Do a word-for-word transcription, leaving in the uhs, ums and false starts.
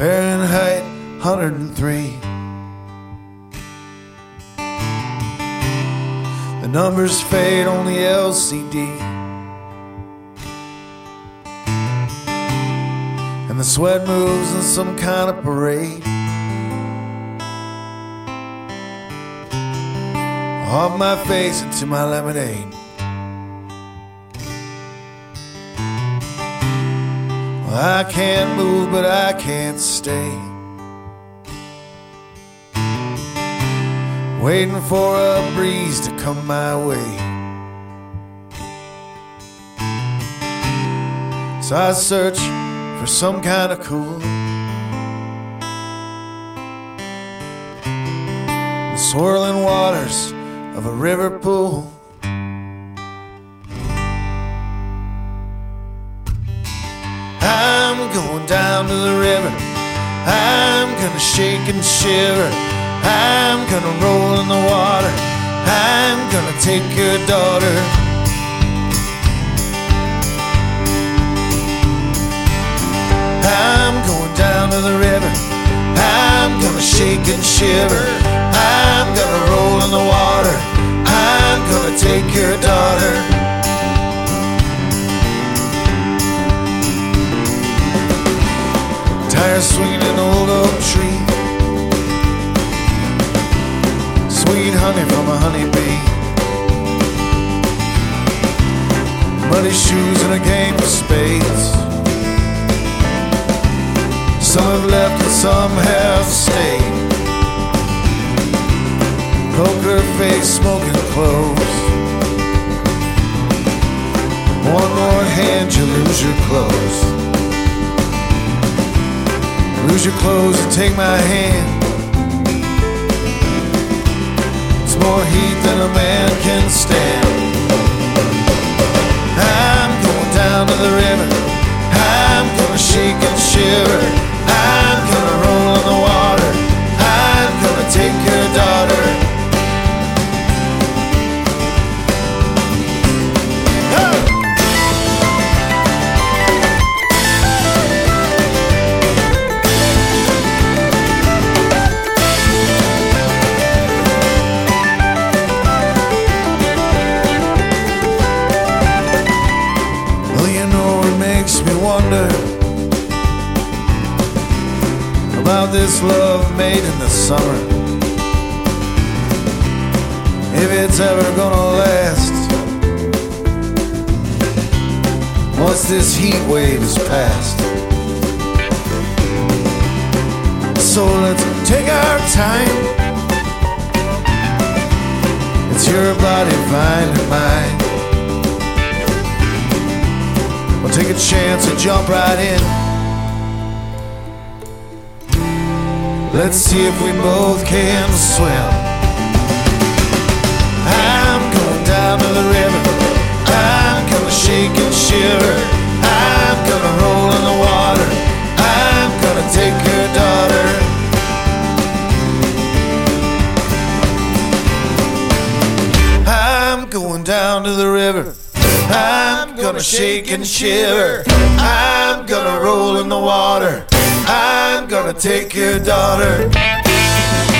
Fahrenheit one hundred three. The numbers fade on the L C D, and the sweat moves in some kind of parade. Off my face into my lemonade. Well, I can't move, but I can't stay, waiting for a breeze to come my way. So I search for some kind of cool. The swirling waters of a river pool. I'm going down to the river. I'm gonna shake and shiver. I'm gonna roll in the water. I'm gonna take your daughter. I'm going down to the river. I'm gonna shake and shiver. I'm gonna roll in the water. I'm gonna take your daughter. Tires swinging in an old oak tree. Sweet honey from a honeybee. Muddy shoes and a game of spades. Some have left and some have stayed. Poker face, smoking clothes. One more hand, you lose your clothes. Lose your clothes and take my hand. It's more heat than a man can stand. I'm going down to the river. I'm gonna shake and shiver. I'm gonna roll in the water. I'm gonna take your daughter. Wonder about this love made in the summer, if it's ever gonna last once this heat wave is past. So let's take our time. It's your body finding mine. We'll take a chance and jump right in. Let's see if we both can swim. I'm going down to the river. I'm gonna shake and shiver. I'm gonna roll in the water. I'm gonna take your daughter. I'm going down to the river. I'm gonna shake and shiver. I'm gonna roll in the water. I'm gonna take your daughter.